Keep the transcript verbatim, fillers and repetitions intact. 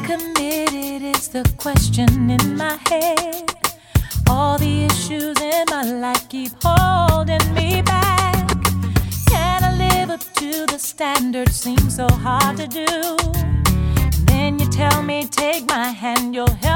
committed is the question in my head. All the issues in my life keep holding me back. Can I live up to the standard? Seems so hard to do. And then you tell me, take my hand, you'll help